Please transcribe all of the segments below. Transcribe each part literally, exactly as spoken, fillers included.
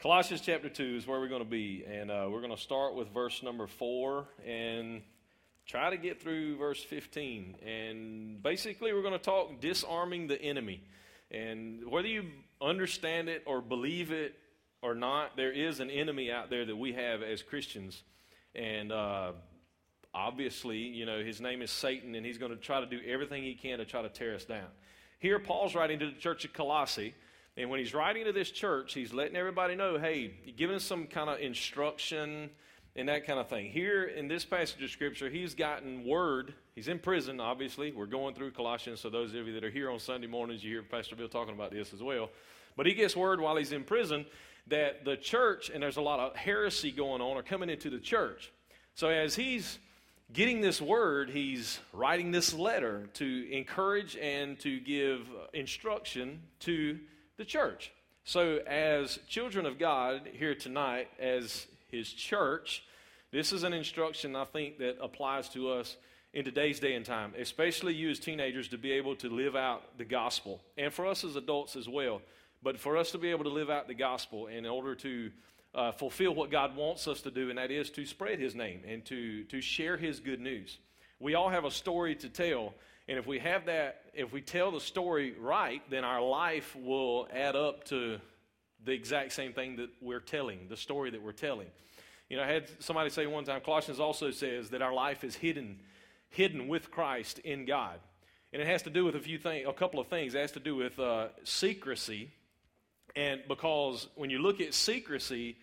Colossians chapter two is where we're going to be, and uh, we're going to start with verse number four and try to get through verse fifteen. And basically, we're going to talk disarming the enemy. And whether you understand it or believe it or not, there is an enemy out there that we have as Christians. And uh, obviously, you know, his name is Satan, and he's going to try to do everything he can to try to tear us down. Here, Paul's writing to the church of Colossae. And when he's writing to this church, he's letting everybody know, hey, giving some kind of instruction and that kind of thing. Here in this passage of Scripture, he's gotten word. He's in prison, obviously. We're going through Colossians, so those of you that are here on Sunday mornings, you hear Pastor Bill talking about this as well. But he gets word while he's in prison that the church, and there's a lot of heresy going on, are coming into the church. So as he's getting this word, he's writing this letter to encourage and to give instruction to the church. So as children of God here tonight, as his church, this is an instruction I think that applies to us in today's day and time, especially you as teenagers to be able to live out the gospel, and for us as adults as well. But for us to be able to live out the gospel in order to uh, fulfill what God wants us to do, and that is to spread his name and to, to share his good news. We all have a story to tell. And if we have that, if we tell the story right, then our life will add up to the exact same thing that we're telling, the story that we're telling. You know, I had somebody say one time, Colossians also says that our life is hidden, hidden with Christ in God. And it has to do with a few things, a couple of things. It has to do with uh, secrecy. And because when you look at secrecy,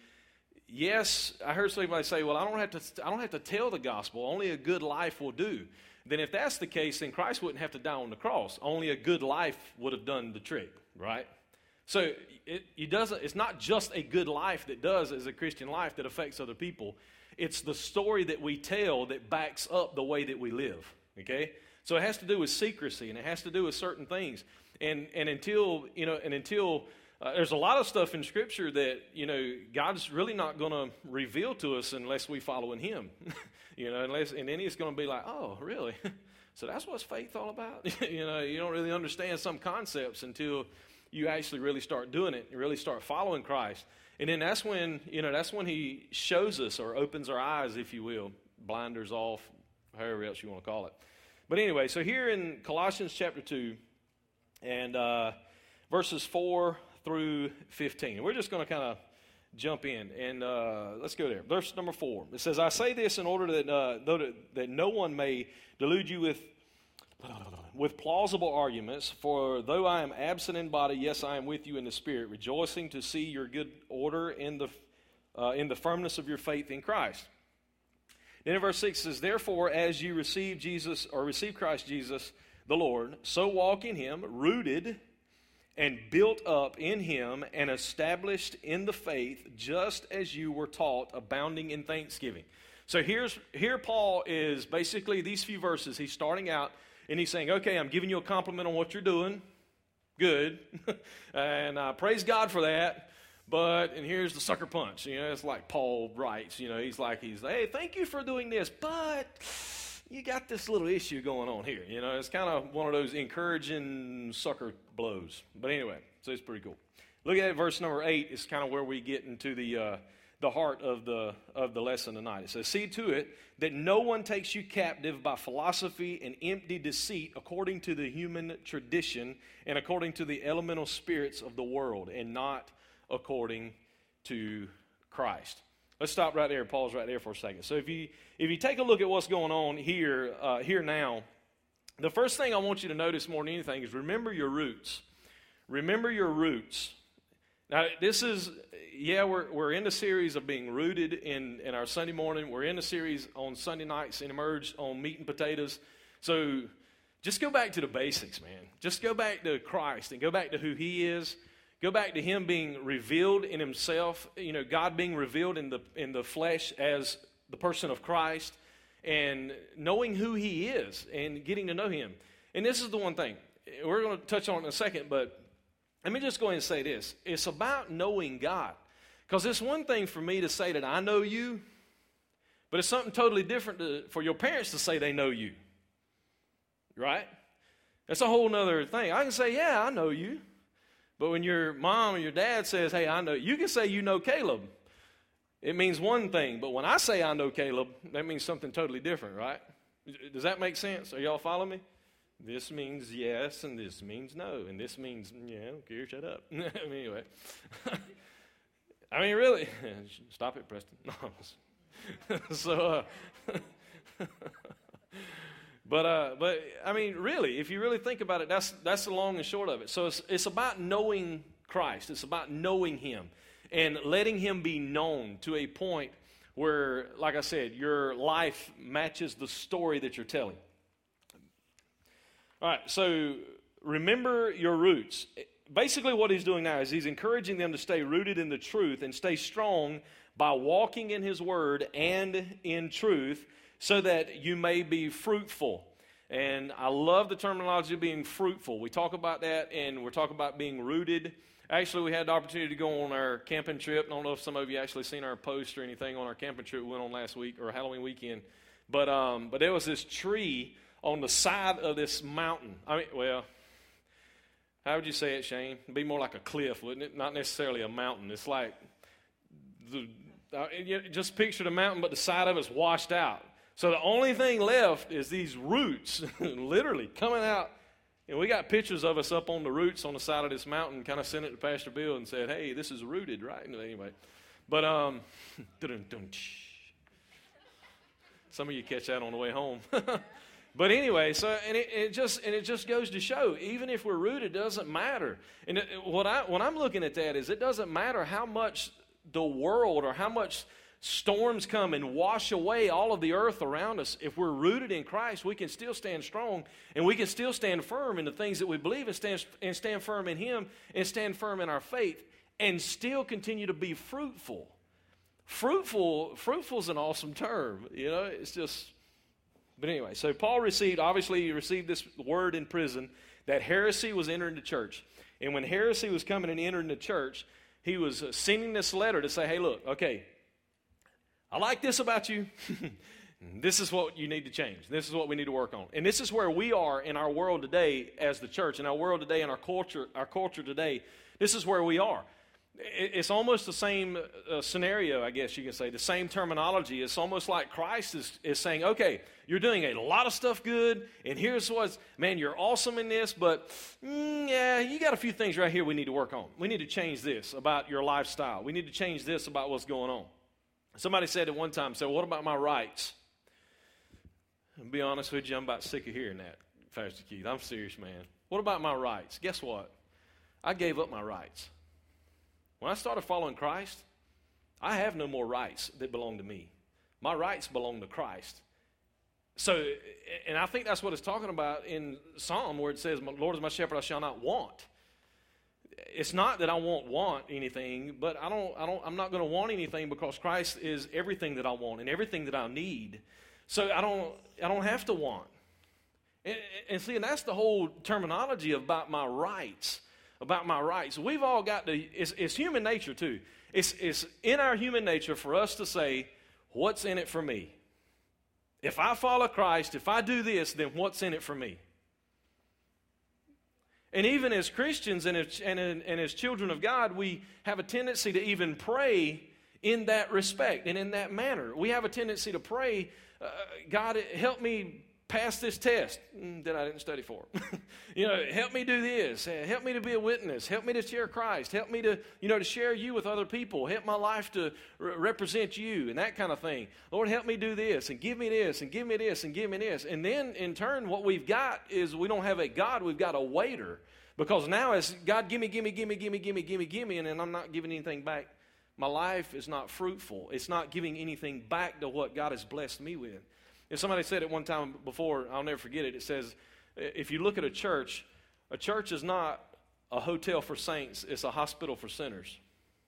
yes, I heard somebody say, well, I don't have to, I don't have to tell the gospel. Only a good life will do. Then if that's the case, then Christ wouldn't have to die on the cross. Only a good life would have done the trick, right? So it, it doesn't, it's not just a good life that does as a Christian life that affects other people. It's the story that we tell that backs up the way that we live, okay? So it has to do with secrecy, and it has to do with certain things. And and until, you know, and until uh, there's a lot of stuff in Scripture that, you know, God's really not going to reveal to us unless we follow in him. You know, unless, and then it's going to be like, oh, really? So that's what's faith all about? You know, you don't really understand some concepts until you actually really start doing it and really start following Christ. And then that's when, you know, that's when he shows us or opens our eyes, if you will, blinders off, however else you want to call it. But anyway, so here in Colossians chapter two and uh, verses four through fifteen, we're just going to kind of jump in, and uh, let's go there. Verse number four. It says, I say this in order that uh, that, that no one may delude you with, with plausible arguments, for though I am absent in body, yes, I am with you in the spirit, rejoicing to see your good order in the, uh, in the firmness of your faith in Christ. Then in verse six it says, therefore, as you receive Jesus, or receive Christ Jesus the Lord, so walk in him, rooted and built up in him and established in the faith, just as you were taught, abounding in thanksgiving. So here's here Paul is basically these few verses. He's starting out and he's saying, okay, I'm giving you a compliment on what you're doing. Good. And uh, praise God for that. But, and here's the sucker punch. You know, it's like Paul writes, you know, he's like, he's like, hey, thank you for doing this, but you got this little issue going on here. You know, it's kind of one of those encouraging sucker blows. But anyway, so it's pretty cool. Look at verse number eight. It's kind of where we get into the uh, the heart of the of the lesson tonight. It says, see to it that no one takes you captive by philosophy and empty deceit according to the human tradition and according to the elemental spirits of the world, and not according to Christ. Let's stop right there. Pause right there for a second. So if you if you take a look at what's going on here uh, here now, the first thing I want you to notice more than anything is remember your roots. Remember your roots. Now this is yeah we're we're in the series of being rooted in in our Sunday morning. We're in the series on Sunday nights and Emerge on meat and potatoes. So just go back to the basics, man. Just go back to Christ and go back to who He is. Go back to him being revealed in himself, you know, God being revealed in the in the flesh as the person of Christ, and knowing who he is and getting to know him. And this is the one thing. We're going to touch on it in a second, but let me just go ahead and say this. It's about knowing God. Because it's one thing for me to say that I know you, but it's something totally different to, for your parents to say they know you. Right? That's a whole other thing. I can say, yeah, I know you. But when your mom or your dad says, hey, I know, you can say you know Caleb. It means one thing. But when I say I know Caleb, that means something totally different, right? Does that make sense? Are y'all following me? This means yes, and this means no. And this means, yeah, I don't care, shut up. Anyway. I mean, really. Stop it, Preston. so, uh, But, uh, but I mean, really, if you really think about it, that's that's the long and short of it. So it's it's about knowing Christ. It's about knowing Him and letting Him be known to a point where, like I said, your life matches the story that you're telling. All right, so remember your roots. Basically what he's doing now is he's encouraging them to stay rooted in the truth and stay strong by walking in His Word and in truth, so that you may be fruitful. And I love the terminology of being fruitful. We talk about that, and we're talking about being rooted. Actually, we had the opportunity to go on our camping trip. I don't know if some of you actually seen our post or anything on our camping trip we went on last week, or Halloween weekend. But um, but there was this tree on the side of this mountain. I mean, well, how would you say it, Shane? It'd be more like a cliff, wouldn't it? Not necessarily a mountain. It's like, the, uh, you just picture the mountain, but the side of it's washed out. So the only thing left is these roots, literally coming out. And we got pictures of us up on the roots on the side of this mountain, kind of sent it to Pastor Bill and said, hey, this is rooted, right? Anyway, but um, some of you catch that on the way home. But anyway, so and it, it just and it just goes to show, even if we're rooted, it doesn't matter. And it, what I when I'm looking at that is, it doesn't matter how much the world or how much storms come and wash away all of the earth around us. If we're rooted in Christ, we can still stand strong, and we can still stand firm in the things that we believe, and stand, and stand firm in Him, and stand firm in our faith, and still continue to be fruitful. Fruitful, fruitful is an awesome term. You know, it's just, but anyway, so Paul received, obviously he received this word in prison that heresy was entering the church. And when heresy was coming and entering the church, he was sending this letter to say, hey, look, okay, I like this about you. This is what you need to change. This is what we need to work on. And this is where we are in our world today as the church, in our world today, in our culture, our culture today. This is where we are. It's almost the same uh, scenario, I guess you can say, the same terminology. It's almost like Christ is, is saying, okay, you're doing a lot of stuff good, and here's what's, man, you're awesome in this, but mm, yeah, you got a few things right here we need to work on. We need to change this about your lifestyle. We need to change this about what's going on. Somebody said at one time, so what about my rights? I'll be honest with you, I'm about sick of hearing that, Pastor Keith. I'm serious, man. What about my rights? Guess what? I gave up my rights. When I started following Christ, I have no more rights that belong to me. My rights belong to Christ. So, and I think that's what it's talking about in Psalm, where it says, Lord is my shepherd, I shall not want. It's not that I won't want anything, but I don't, I don't, I'm not going to want anything, because Christ is everything that I want and everything that I need. So I don't, I don't have to want. And, and see, and that's the whole terminology about my rights, about my rights. We've all got to, it's, it's human nature too. It's, it's in our human nature for us to say, what's in it for me? If I follow Christ, if I do this, then what's in it for me? And even as Christians and as, and, and as children of God, we have a tendency to even pray in that respect and in that manner. We have a tendency to pray, uh, God, help me pass this test that I didn't study for. You know, help me do this. Help me to be a witness. Help me to share Christ. Help me to, you know, to share you with other people. Help my life to re- represent you and that kind of thing. Lord, help me do this and give me this and give me this and give me this. And then in turn, what we've got is we don't have a God, we've got a waiter. Because now it's God, give me, give me, give me, give me, give me, give me, give me, and then I'm not giving anything back. My life is not fruitful. It's not giving anything back to what God has blessed me with. And somebody said it one time before, I'll never forget it. It says, if you look at a church, a church is not a hotel for saints, it's a hospital for sinners.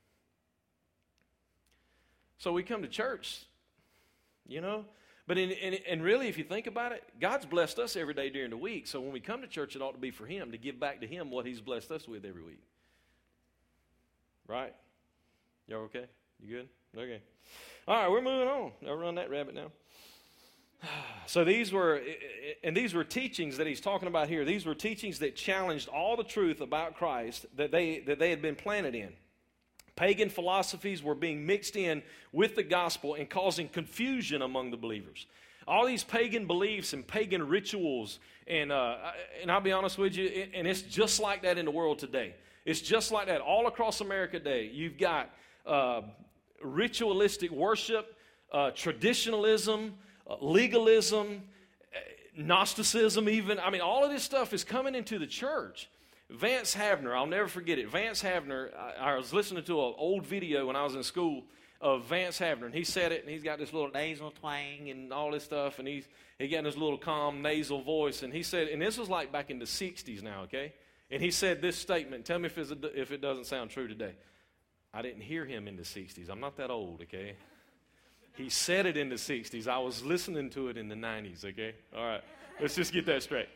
So we come to church, you know. But in, in, and really, if you think about it, God's blessed us every day during the week. So when we come to church, it ought to be for Him, to give back to Him what He's blessed us with every week. Right? Y'all okay? You good? Okay. All right, we're moving on. I'll run that rabbit now. So these were, and these were teachings that he's talking about here. These were teachings that challenged all the truth about Christ that they, that they had been planted in. Pagan philosophies were being mixed in with the gospel and causing confusion among the believers. All these pagan beliefs and pagan rituals, and uh, and I'll be honest with you, and it's just like that in the world today. It's just like that all across America today. You've got uh, ritualistic worship, uh, traditionalism, uh, legalism, Gnosticism even. I mean, all of this stuff is coming into the church. Vance Havner, I'll never forget it. Vance Havner, I, I was listening to an old video when I was in school of Vance Havner, and he said it, and he's got this little nasal twang and all this stuff, and he's he got this little calm nasal voice, and he said, and this was like back in the sixties now, okay? And he said this statement. Tell me if, it's a, if it doesn't sound true today. I didn't hear him in the sixties. I'm not that old, okay? He said it in the sixties. I was listening to it in the nineties, okay? All right, let's just get that straight.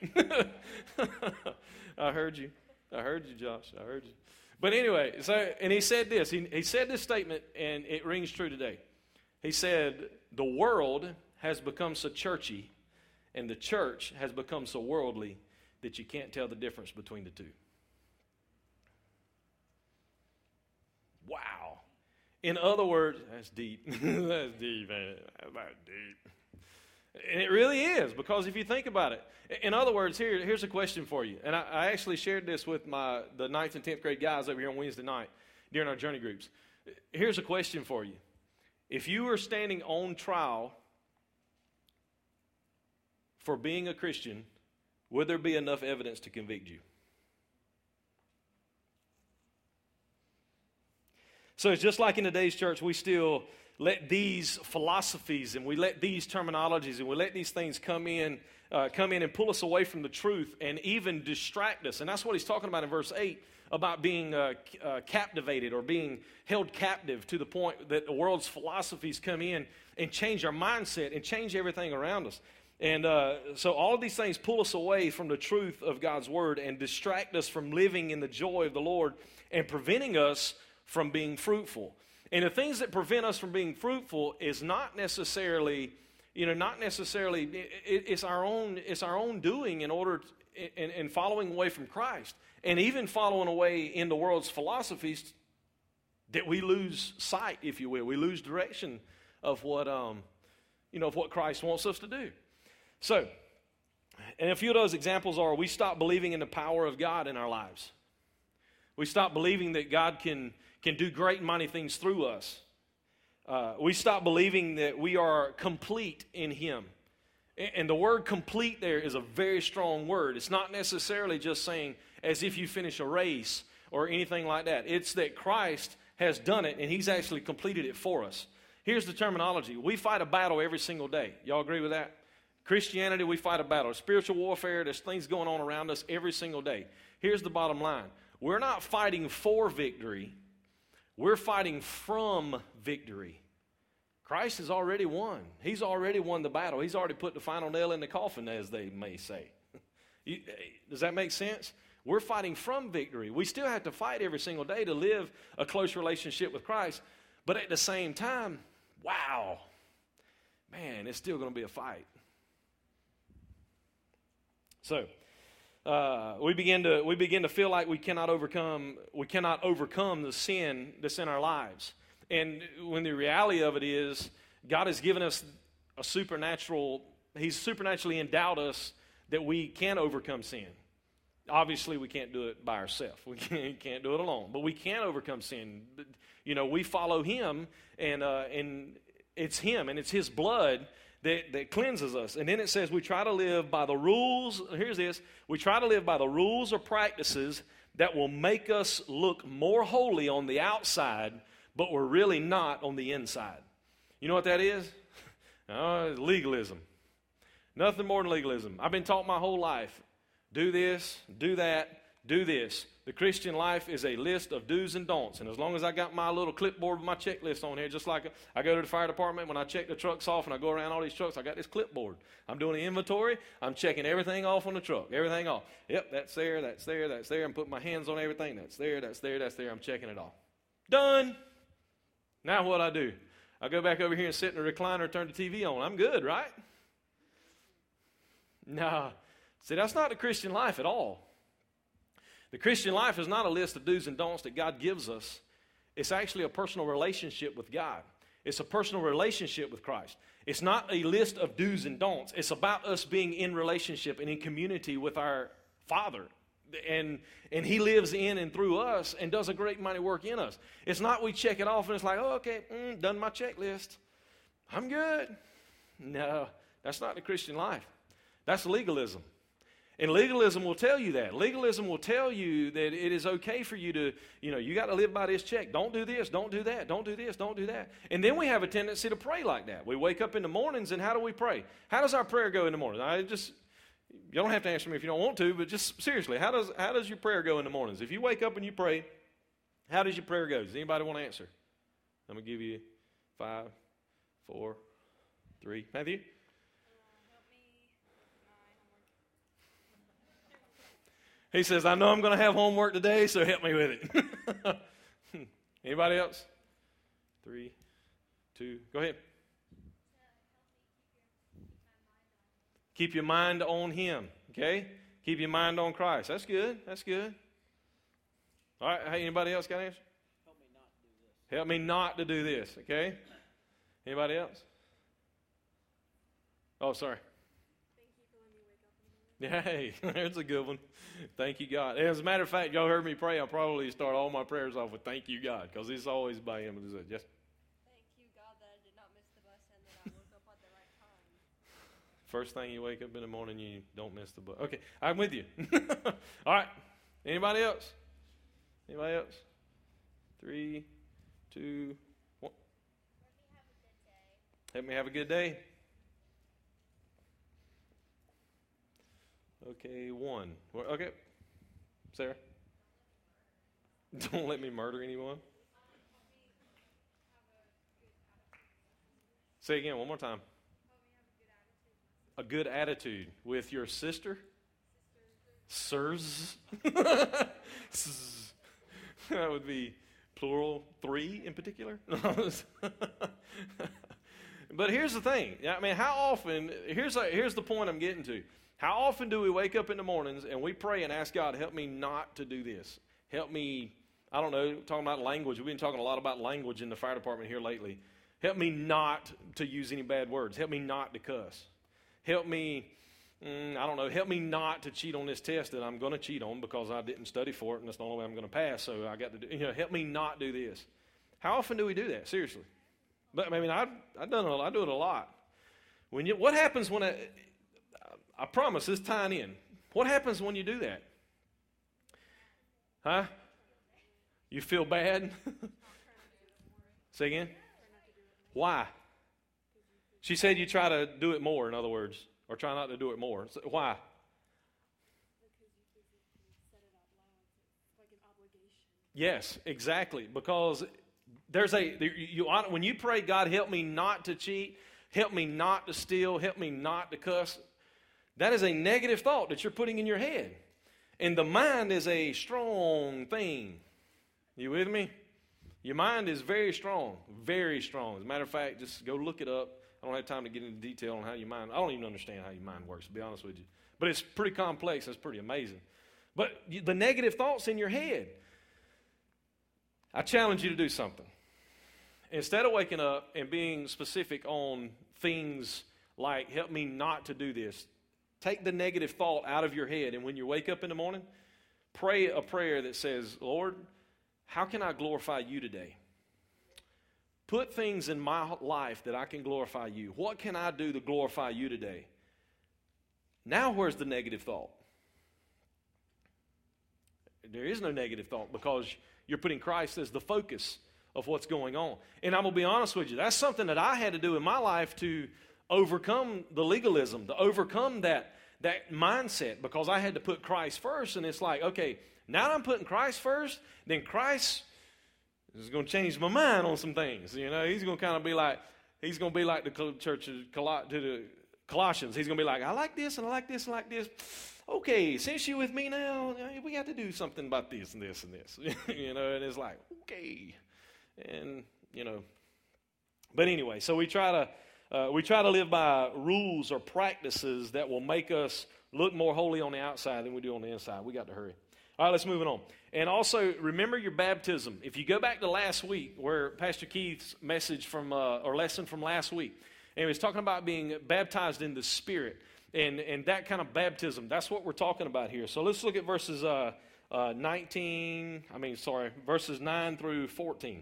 I heard you. I heard you, Josh. I heard you. But anyway, so and he said this. He, he said this statement, and it rings true today. He said, the world has become so churchy, and the church has become so worldly that you can't tell the difference between the two. Wow. In other words, that's deep. That's deep, man. That's deep. And it really is, because if you think about it, in other words, here, here's a question for you. And I, I actually shared this with my the ninth and tenth grade guys over here on Wednesday night during our journey groups. Here's a question for you. If you were standing on trial for being a Christian, would there be enough evidence to convict you? So it's just like in today's church, we still let these philosophies and we let these terminologies and we let these things come in, uh, come in and pull us away from the truth and even distract us. And that's what he's talking about in verse eight, about being uh, uh, captivated or being held captive to the point that the world's philosophies come in and change our mindset and change everything around us. And uh, so all of these things pull us away from the truth of God's word and distract us from living in the joy of the Lord and preventing us from being fruitful. And the things that prevent us from being fruitful is not necessarily, you know, not necessarily, it, it's our own, it's our own doing in order, to, in, in following away from Christ. And even following away in the world's philosophies, that we lose sight, if you will. We lose direction of what, um, you know, of what Christ wants us to do. So, and a few of those examples are, we stop believing in the power of God in our lives. We stop believing that God can can do great and mighty things through us. Uh, we stop believing that we are complete in Him. And, and the word complete there is a very strong word. It's not necessarily just saying as if you finish a race or anything like that. It's that Christ has done it and He's actually completed it for us. Here's the terminology. We fight a battle every single day. Y'all agree with that? Christianity, we fight a battle. Spiritual warfare, there's things going on around us every single day. Here's the bottom line. We're not fighting for victory. We're fighting from victory. Christ has already won. He's already won the battle. He's already put the final nail in the coffin, as they may say. You, does that make sense? We're fighting from victory. We still have to fight every single day to live a close relationship with Christ. But at the same time, wow, man, it's still going to be a fight. So, Uh, we begin to we begin to feel like we cannot overcome we cannot overcome the sin that's in our lives. And when the reality of it is, God has given us a supernatural, He's supernaturally endowed us that we can overcome sin. Obviously, we can't do it by ourselves. We can't, can't do it alone. But we can overcome sin. You know, we follow Him, and uh, and it's Him, and it's His blood That, that cleanses us. And then it says we try to live by the rules. Here's this. We try to live by the rules or practices that will make us look more holy on the outside, but we're really not on the inside. You know what that is? Oh, it's legalism. Nothing more than legalism. I've been taught my whole life, do this, do that, do this. The Christian life is a list of do's and don'ts. And as long as I got my little clipboard with my checklist on here, just like I go to the fire department, when I check the trucks off and I go around all these trucks, I got this clipboard. I'm doing an inventory. I'm checking everything off on the truck, everything off. Yep, that's there, that's there, that's there. I'm putting my hands on everything. That's there, that's there, that's there. I'm checking it off. Done. Now what I do? I go back over here and sit in the recliner, turn the T V on. I'm good, right? No. See, that's not the Christian life at all. The Christian life is not a list of do's and don'ts that God gives us. It's actually a personal relationship with God. It's a personal relationship with Christ. It's not a list of do's and don'ts. It's about us being in relationship and in community with our Father. And, and He lives in and through us and does a great mighty work in us. It's not we check it off and it's like, oh, okay, mm, done my checklist. I'm good. No, that's not the Christian life. That's legalism. And legalism will tell you that. Legalism will tell you that it is okay for you to, you know, you got to live by this check. Don't do this, don't do that, don't do this, don't do that. And then we have a tendency to pray like that. We wake up in the mornings, and how do we pray? How does our prayer go in the morning? I just, you don't have to answer me if you don't want to, but just seriously, how does how does your prayer go in the mornings? If you wake up and you pray, how does your prayer go? Does anybody want to answer? I'm going to give you five, four, three. Matthew? He says, I know I'm going to have homework today, so help me with it. Anybody else? Three, two, go ahead. Keep your mind on Him, okay? Keep your mind on Christ. That's good. That's good. All right, hey, anybody else got an answer? Help me not to do this. Help me not to do this, okay? Anybody else? Oh, sorry. Yeah, hey, there's a good one. Thank you, God. As a matter of fact, y'all heard me pray. I'll probably start all my prayers off with thank you, God, because it's always by Him. Yes? Thank you, God, that I did not miss the bus and that I woke up at the right time. First thing you wake up in the morning, you don't miss the bus. Okay, I'm with you. All right. Anybody else? Anybody else? Three, two, one. Let me have a good day. Okay, one. Okay, Sarah. Don't let me murder anyone. Say again, one more time. A good attitude with your sister? Sirs? That would be plural, three in particular. But here's the thing. I mean, how often, here's, a, here's the point I'm getting to. How often do we wake up in the mornings and we pray and ask God, help me not to do this? Help me, I don't know, talking about language. We've been talking a lot about language in the fire department here lately. Help me not to use any bad words. Help me not to cuss. Help me, mm, I don't know, help me not to cheat on this test that I'm going to cheat on because I didn't study for it and that's the only way I'm going to pass, so I got to do, you know, help me not do this. How often do we do that? Seriously. But, I mean, I've, I've done it, I do it a lot. When you, what happens when I... I promise, it's tying in. What happens when you do that? Huh? You feel bad? Say again? Why? She said you try to do it more, in other words, or try not to do it more. So why? Yes, exactly. Because there's a, you, when you pray, God, help me not to cheat, help me not to steal, help me not to cuss, that is a negative thought that you're putting in your head. And the mind is a strong thing. You with me? Your mind is very strong, very strong. As a matter of fact, just go look it up. I don't have time to get into detail on how your mind, I don't even understand how your mind works, to be honest with you. But it's pretty complex. It's pretty amazing. But the negative thoughts in your head, I challenge you to do something. Instead of waking up and being specific on things like, help me not to do this, take the negative thought out of your head, and when you wake up in the morning, pray a prayer that says, Lord, how can I glorify you today? Put things in my life that I can glorify you. What can I do to glorify you today? Now where's the negative thought? There is no negative thought because you're putting Christ as the focus of what's going on. And I'm going to be honest with you, that's something that I had to do in my life to overcome the legalism, to overcome that, that mindset, because I had to put Christ first. And it's like, okay, now that I'm putting Christ first, then Christ is going to change my mind on some things. You know, he's going to kind of be like, he's going to be like the church of Col- to the Colossians. He's going to be like, I like this and I like this and I like this. Okay, since you're with me now, we got to do something about this and this and this. You know, and it's like, okay. And, you know, but anyway, so we try to, uh, we try to live by rules or practices that will make us look more holy on the outside than we do on the inside. We got to hurry. All right, let's move it on. And also, remember your baptism. If you go back to last week, where Pastor Keith's message from, uh, or lesson from last week, and he was talking about being baptized in the Spirit, and, and that kind of baptism, that's what we're talking about here. So let's look at verses uh, uh, nineteen, I mean, sorry, verses nine through fourteen.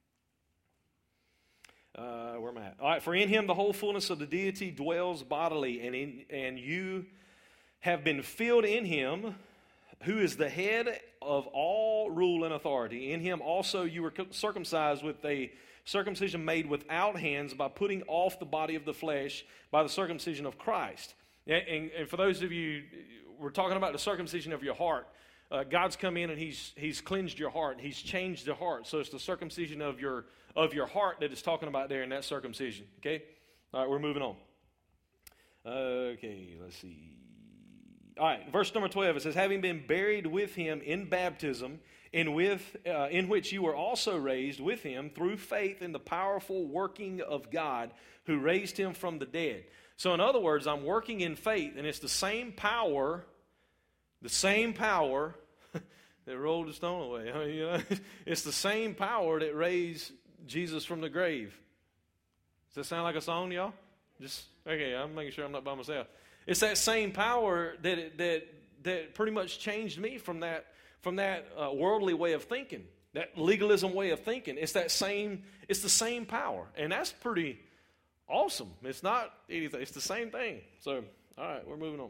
Uh, where am I at? All right, for in him the whole fullness of the deity dwells bodily, and, in, and you have been filled in him, who is the head of all rule and authority. In him also you were circumcised with a circumcision made without hands, by putting off the body of the flesh by the circumcision of Christ. And, and, and for those of you, we're talking about the circumcision of your heart. Uh, God's come in and he's he's cleansed your heart. He's changed the heart. So it's the circumcision of your of your heart that is talking about there in that circumcision. Okay? All right, we're moving on. Okay, let's see. All right, verse number twelve, it says, having been buried with him in baptism, in, with, uh, in which you were also raised with him through faith in the powerful working of God who raised him from the dead. So in other words, I'm working in faith, and it's the same power, the same power that rolled the stone away. I mean, you know, it's the same power that raised Jesus from the grave. Does that sound like a song, y'all? Just, okay, I'm making sure I'm not by myself. It's that same power that that that pretty much changed me from that from that uh, worldly way of thinking, that legalism way of thinking. It's that same. It's the same power, and that's pretty awesome. It's not anything. It's the same thing. So, all right, we're moving on.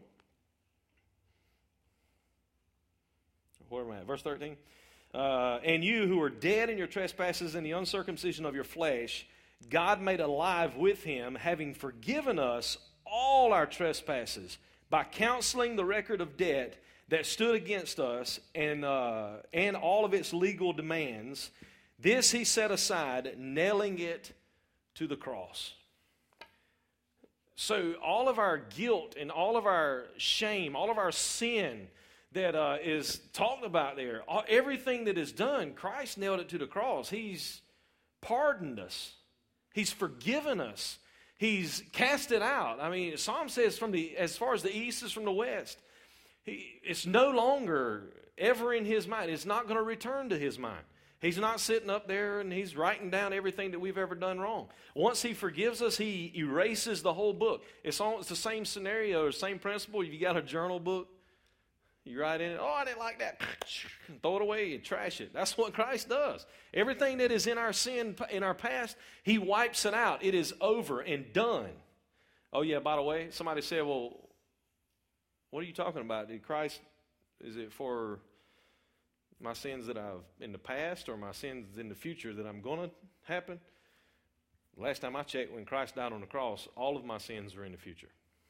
Where am I at? Verse thirteen. Uh, and you who were dead in your trespasses and the uncircumcision of your flesh, God made alive with him, having forgiven us all our trespasses by canceling the record of debt that stood against us and uh, and all of its legal demands. This he set aside, nailing it to the cross. So all of our guilt and all of our shame, all of our sin that uh, is talked about there, all, everything that is done, Christ nailed it to the cross. He's pardoned us. He's forgiven us. He's cast it out. I mean, Psalm says from the as far as the east is from the west, he, it's no longer ever in his mind. It's not going to return to his mind. He's not sitting up there and he's writing down everything that we've ever done wrong. Once he forgives us, he erases the whole book. It's, all, it's the same scenario, same principle. If you got a journal book, you write in it, oh, I didn't like that. Throw it away and trash it. That's what Christ does. Everything that is in our sin, in our past, he wipes it out. It is over and done. Oh, yeah, by the way, somebody said, well, what are you talking about? Did Christ, is it for my sins that I've in the past or my sins in the future that I'm going to happen? Last time I checked, when Christ died on the cross, all of my sins are in the future.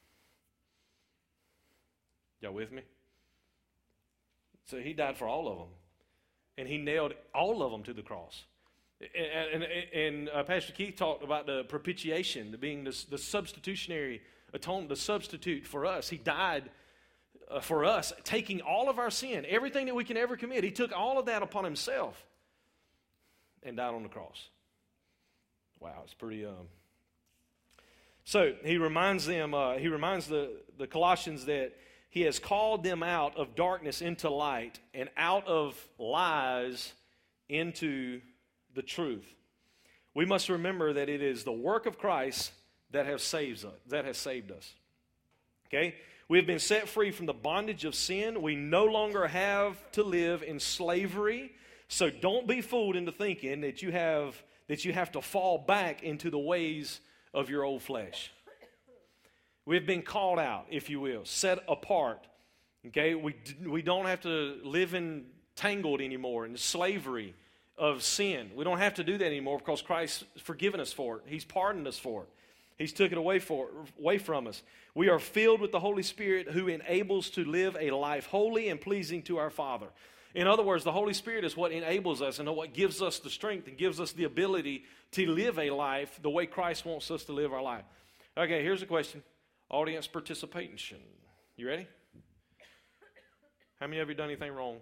Y'all with me? So he died for all of them. And he nailed all of them to the cross. And, and, and uh, Pastor Keith talked about the propitiation, the being the, the substitutionary atonement, the substitute for us. He died uh, for us, taking all of our sin, everything that we can ever commit. He took all of that upon himself and died on the cross. Wow, it's pretty... Um... So he reminds them, uh, he reminds the, the Colossians that he has called them out of darkness into light and out of lies into the truth. We must remember that it is the work of Christ that has saved us. That has saved us. Okay? We have been set free from the bondage of sin. We no longer have to live in slavery. So don't be fooled into thinking that you have that you have to fall back into the ways of your old flesh. We've been called out, if you will, set apart. Okay, we we don't have to live in tangled anymore in slavery of sin. We don't have to do that anymore because Christ's forgiven us for it. He's pardoned us for it. He's took it away for away from us. We are filled with the Holy Spirit who enables to live a life holy and pleasing to our Father. In other words, the Holy Spirit is what enables us and what gives us the strength and gives us the ability to live a life the way Christ wants us to live our life. Okay, here's a question. Audience participation. You ready? How many of you done anything wrong?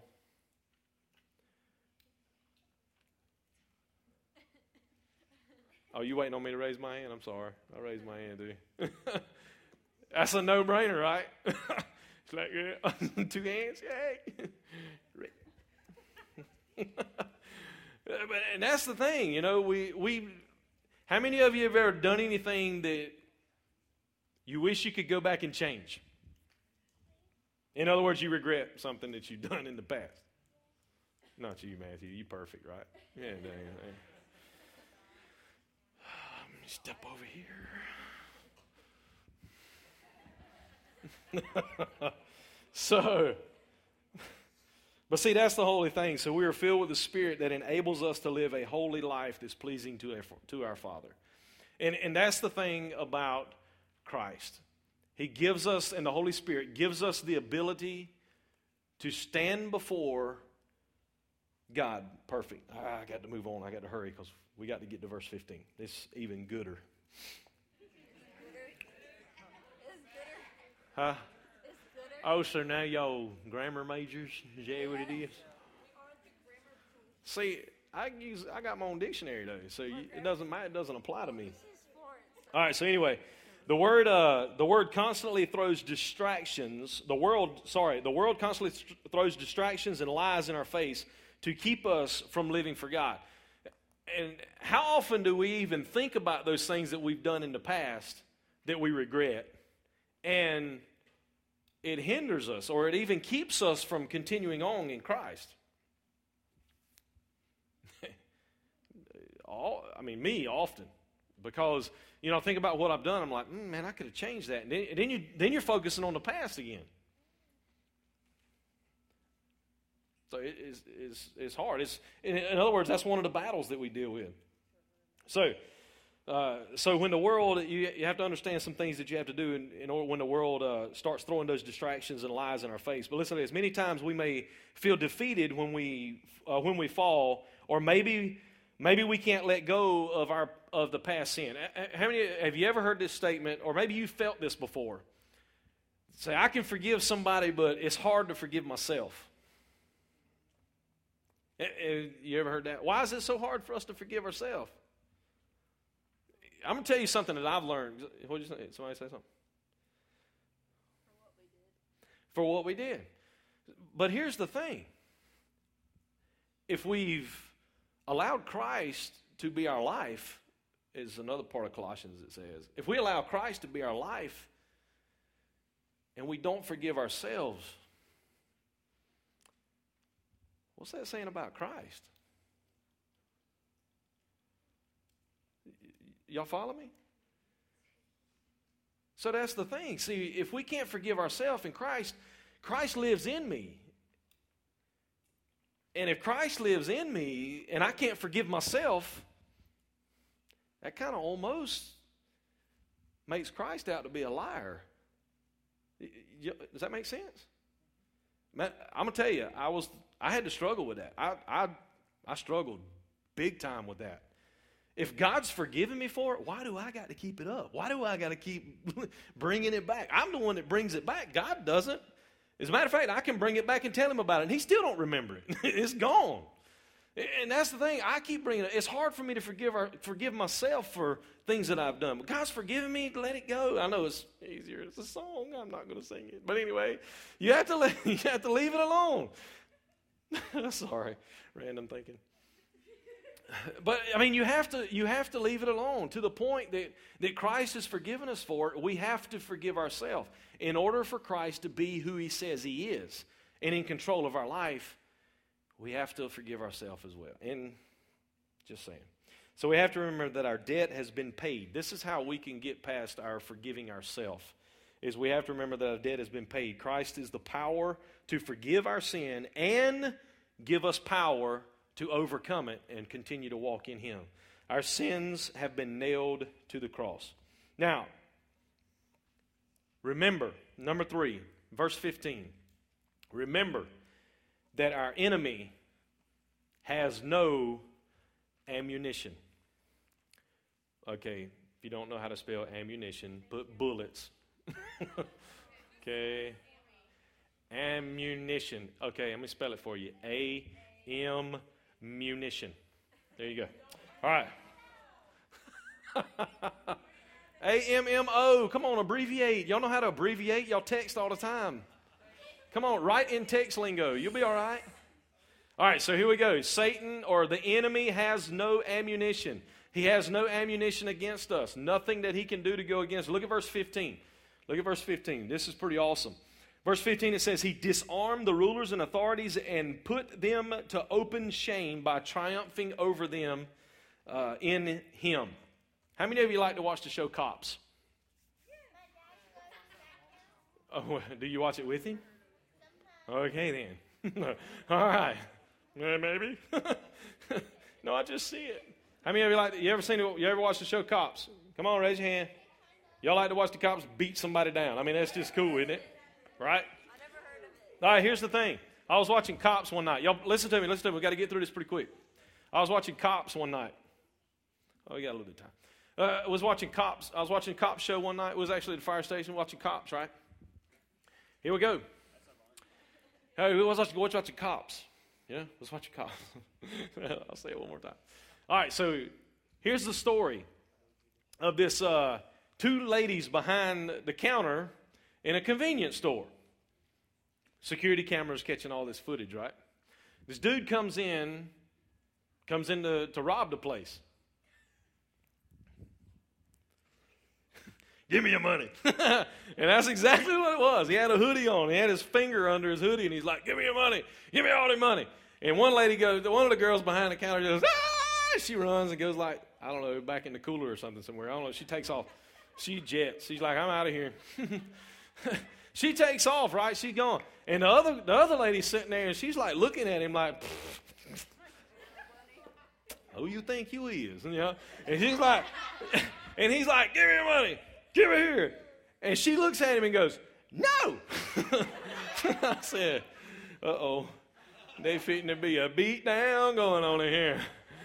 Oh, you waiting on me to raise my hand? I'm sorry. I raised my hand, dude. That's a no-brainer, right? It's like, yeah. Two hands, yay. But, and that's the thing, you know, we, we, how many of you have ever done anything that you wish you could go back and change? In other words, you regret something that you've done in the past. Not you, Matthew. You perfect, right? Yeah, dang, dang. Let me step over here. So, but see, that's the holy thing. So we are filled with the Spirit that enables us to live a holy life that's pleasing to our, to our Father. And, and that's the thing about Christ. He gives us, and the Holy Spirit gives us the ability to stand before God perfect. Ah, I got to move on. I got to hurry because we got to get to verse fifteen. It's even gooder. Huh? Oh, so now y'all grammar majors? Is that what it is? See, I use I got my own dictionary though, so you, it doesn't matter. It doesn't apply to me. All right. So anyway, the word uh, the word constantly throws distractions. The world, sorry, the world constantly th- throws distractions and lies in our face to keep us from living for God. And how often do we even think about those things that we've done in the past that we regret, and it hinders us, or it even keeps us from continuing on in Christ? All, I mean, me often, because you know, think about what I've done. I'm like, mm, man, I could have changed that. And then, then you then you're focusing on the past again. So it is it's, it's hard. It's in, in other words, that's one of the battles that we deal with. So. Uh, so when the world, you, you have to understand some things that you have to do in, in order when the world uh, starts throwing those distractions and lies in our face. But listen to this: many times we may feel defeated when we uh, when we fall, or maybe maybe we can't let go of our of the past sin. How many have you ever heard this statement, or maybe you felt this before? Say, I can forgive somebody, but it's hard to forgive myself. You ever heard that? Why is it so hard for us to forgive ourselves? I'm going to tell you something that I've learned. What did you say? Somebody say something? For what we did. For what we did. But here's the thing. If we've allowed Christ to be our life, is another part of Colossians that says, if we allow Christ to be our life and we don't forgive ourselves, what's that saying about Christ? Y'all follow me? So that's the thing. See, if we can't forgive ourselves in Christ, Christ lives in me. And if Christ lives in me and I can't forgive myself, that kind of almost makes Christ out to be a liar. Does that make sense? Man, I'm going to tell you, I was I had to struggle with that. I, I, I struggled big time with that. If God's forgiven me for it, why do I got to keep it up? Why do I got to keep bringing it back? I'm the one that brings it back. God doesn't. As a matter of fact, I can bring it back and tell him about it, and he still don't remember it. It's gone. And that's the thing. I keep bringing it. It's hard for me to forgive our, forgive myself for things that I've done. But God's forgiven me. Let it go. I know it's easier. It's a song. I'm not going to sing it. But anyway, you have to let, you have to leave it alone. Sorry, random thinking. But, I mean, you have to you have to leave it alone to the point that, that Christ has forgiven us for it. We have to forgive ourselves. In order for Christ to be who he says he is and in control of our life, we have to forgive ourselves as well. And just saying. So we have to remember that our debt has been paid. This is how we can get past our forgiving ourselves, is we have to remember that our debt has been paid. Christ is the power to forgive our sin and give us power to overcome it and continue to walk in him. Our sins have been nailed to the cross. Now, remember, number three, verse fifteen. Remember that our enemy has no ammunition. Okay, if you don't know how to spell ammunition, put bullets. Okay. Ammunition. Okay, let me spell it for you. A M Munition. There you go. All right. A M M O. Come on, abbreviate. Y'all know how to abbreviate? Y'all text all the time. Come on, write in text lingo. You'll be all right. All right, so here we go. Satan, or the enemy, has no ammunition. He has no ammunition against us. Nothing that he can do to go against. Look at verse fifteen. Look at verse fifteen. This is pretty awesome. Verse fifteen, it says, he disarmed the rulers and authorities and put them to open shame by triumphing over them uh, in him. How many of you like to watch the show Cops? Oh, do you watch it with him? Okay, then. All right. Yeah, maybe. No, I just see it. How many of you like, you ever seen it, you ever watched the show Cops? Come on, raise your hand. Y'all like to watch the cops beat somebody down. I mean, that's just cool, isn't it? Right? I never heard of it. All right, here's the thing. I was watching Cops one night. Y'all, listen to me, listen to me. We've got to get through this pretty quick. I was watching Cops one night. Oh, we got a little bit of time. Uh, I was watching Cops. I was watching a Cops show one night. It was actually at the fire station watching Cops, right? Here we go. Hey, who was watching, watch watching Cops? Yeah, let's watch Cops. I'll say it one more time. All right, so here's the story of this uh, two ladies behind the counter in a convenience store. Security cameras catching all this footage, right? This dude comes in, comes in to, to rob the place. Give me your money. And that's exactly what it was. He had a hoodie on. He had his finger under his hoodie, and he's like, give me your money. Give me all the money. And one lady goes, one of the girls behind the counter goes, ah! She runs and goes like, I don't know, back in the cooler or something somewhere. I don't know. She takes off. She jets. She's like, I'm out of here. She takes off, right? She's gone. And the other, the other lady's sitting there, and she's like looking at him like, who you think you is? And, you know, and she's like, and he's like, give me your money. Give it here. And she looks at him and goes, no. I said, uh-oh. They fitting to be a beat down going on in here.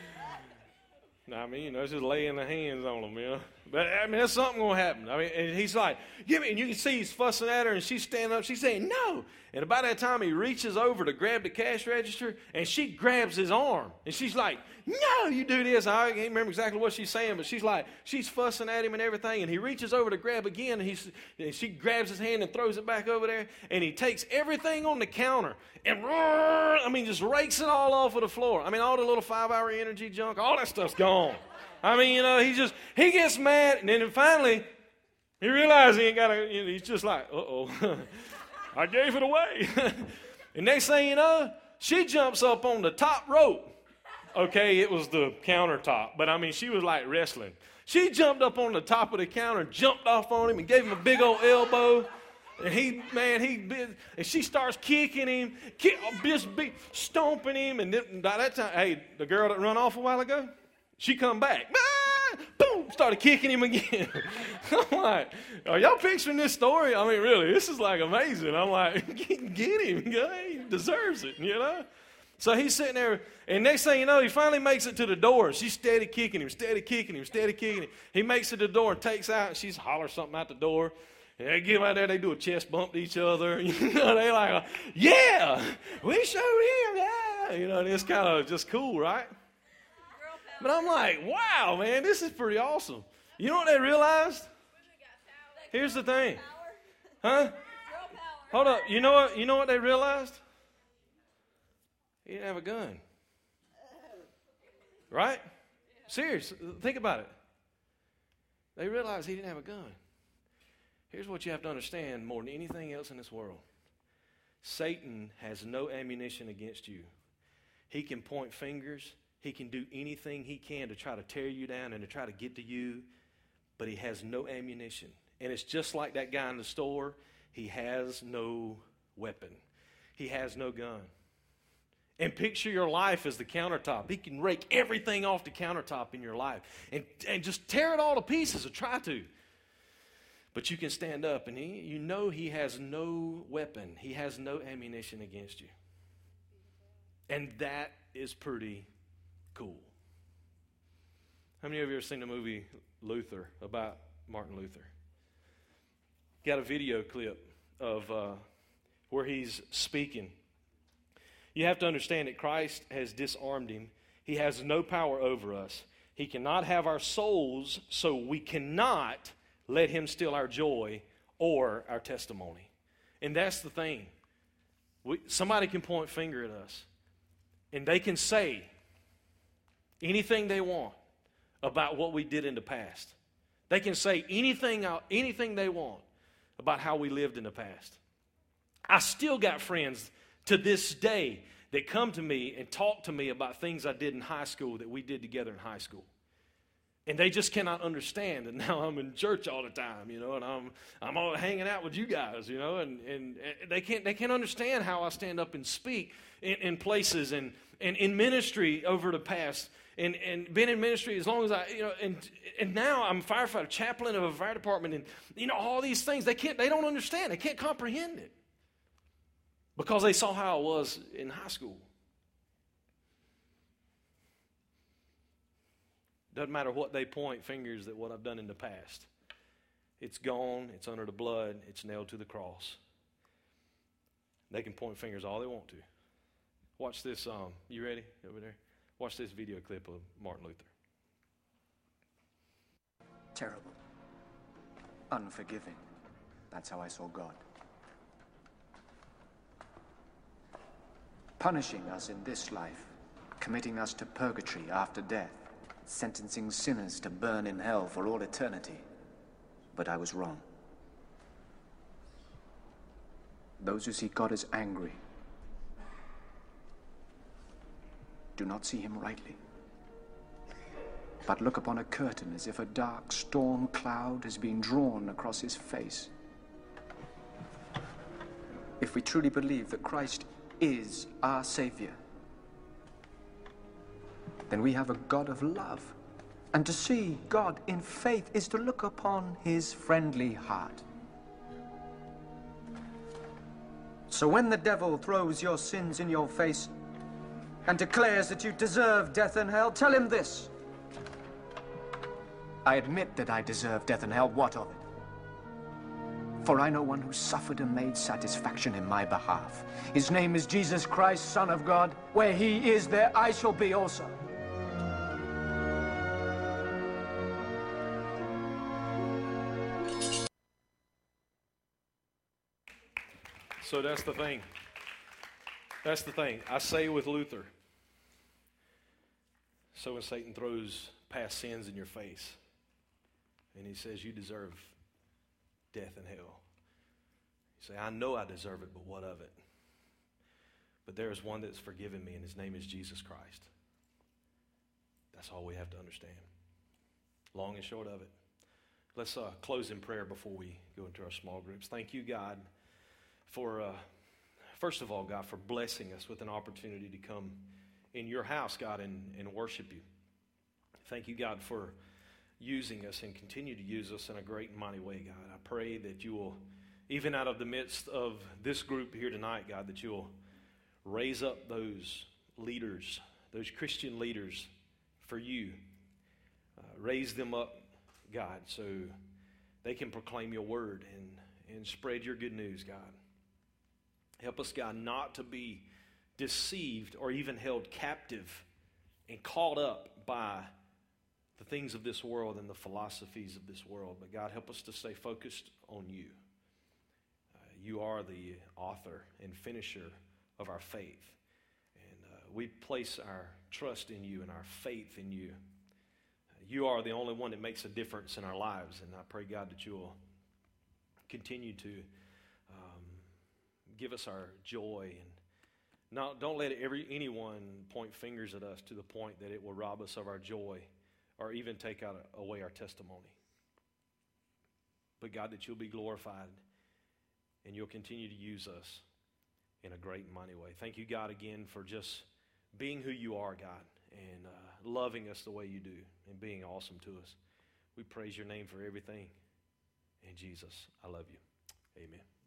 I mean, you know, it's just laying the hands on them, you know. But, I mean, there's something going to happen. I mean, and he's like, give me, and you can see he's fussing at her, and she's standing up. She's saying, no. And about that time, he reaches over to grab the cash register, and she grabs his arm. And she's like, no, you do this. I can't remember exactly what she's saying, but she's like, she's fussing at him and everything. And he reaches over to grab again, and, he's, and she grabs his hand and throws it back over there. And he takes everything on the counter and, I mean, just rakes it all off of the floor. I mean, all the little five-hour energy junk, all that stuff's gone. I mean, you know, he just, he gets mad, and then finally, he realizes he ain't got to, you know, he's just like, uh-oh, I gave it away. And next thing you know, she jumps up on the top rope. Okay, it was the countertop, but I mean, she was like wrestling. She jumped up on the top of the counter, jumped off on him, and gave him a big old elbow. And he, man, he, and she starts kicking him, kick, just be, stomping him, and then by that time, hey, the girl that run off a while ago, she come back, ah, boom, started kicking him again. I'm like, are y'all picturing this story? I mean, really, this is like amazing. I'm like, get, get him, he deserves it, you know? So he's sitting there, and next thing you know, he finally makes it to the door. She's steady kicking him, steady kicking him, steady kicking him. He makes it to the door and takes out, and she's hollering something out the door. And they get out there, they do a chest bump to each other. You know, they like, yeah, we showed him, yeah. You know, and it's kind of just cool, right? But I'm like, wow, man, this is pretty awesome. You know what they realized? Here's the thing. Huh? Hold up. You know what, you know what they realized? He didn't have a gun. Right? Serious. Think about it. They realized he didn't have a gun. Here's what you have to understand more than anything else in this world. Satan has no ammunition against you. He can point fingers. He can do anything he can to try to tear you down and to try to get to you, but he has no ammunition. And it's just like that guy in the store. He has no weapon. He has no gun. And picture your life as the countertop. He can rake everything off the countertop in your life and, and just tear it all to pieces or try to. But you can stand up and he, you know he has no weapon. He has no ammunition against you. And that is pretty cool. How many of you have ever seen the movie Luther, about Martin Luther? Got a video clip of uh, where he's speaking. You have to understand that Christ has disarmed him. He has no power over us. He cannot have our souls, so we cannot let him steal our joy or our testimony. And that's the thing. We, somebody can point finger at us, and they can say anything they want about what we did in the past. They can say anything, anything they want about how we lived in the past. I still got friends to this day that come to me and talk to me about things I did in high school that we did together in high school. And they just cannot understand. And now I'm in church all the time, you know, and I'm I'm all hanging out with you guys, you know, and, and, and they can't they can't understand how I stand up and speak in, in places and, and in ministry over the past. And, and been in ministry as long as I, you know, and and now I'm a firefighter, chaplain of a fire department, and, you know, all these things. They can't, they don't understand. They can't comprehend it because they saw how I was in high school. Doesn't matter what they point fingers at what I've done in the past. It's gone. It's under the blood. It's nailed to the cross. They can point fingers all they want to. Watch this. Um, you ready over there? Watch this video clip of Martin Luther. Terrible. Unforgiving. That's how I saw God. Punishing us in this life, committing us to purgatory after death, sentencing sinners to burn in hell for all eternity. But I was wrong. Those who see God as angry do not see him rightly, but look upon a curtain as if a dark storm cloud has been drawn across his face. If we truly believe that Christ is our Savior, then we have a God of love. And to see God in faith is to look upon his friendly heart. So when the devil throws your sins in your face and declares that you deserve death and hell, tell him this: I admit that I deserve death and hell. What of it? For I know one who suffered and made satisfaction in my behalf. His name is Jesus Christ, Son of God. Where he is, there I shall be also. So that's the thing. That's the thing. I say with Luther, so when Satan throws past sins in your face and he says you deserve death and hell, you say, I know I deserve it, but what of it? But there is one that's forgiven me, and his name is Jesus Christ. That's all we have to understand. Long and short of it. Let's uh, close in prayer before we go into our small groups. Thank you, God, for, uh, first of all, God, for blessing us with an opportunity to come in your house, God, and, and worship you. Thank you, God, for using us and continue to use us in a great and mighty way, God. I pray that you will, even out of the midst of this group here tonight, God, that you will raise up those leaders, those Christian leaders for you. Uh, raise them up, God, so they can proclaim your word and, and spread your good news, God. Help us, God, not to be deceived or even held captive and caught up by the things of this world and the philosophies of this world. But God, help us to stay focused on you. Uh, you are the author and finisher of our faith. And uh, we place our trust in you and our faith in you. Uh, you are the only one that makes a difference in our lives. And I pray, God, that you will continue to um, give us our joy, and not, don't let every anyone point fingers at us to the point that it will rob us of our joy or even take out away our testimony. But God, that you'll be glorified and you'll continue to use us in a great and mighty way. Thank you, God, again for just being who you are, God, and uh, loving us the way you do and being awesome to us. We praise your name for everything. And Jesus, I love you. Amen.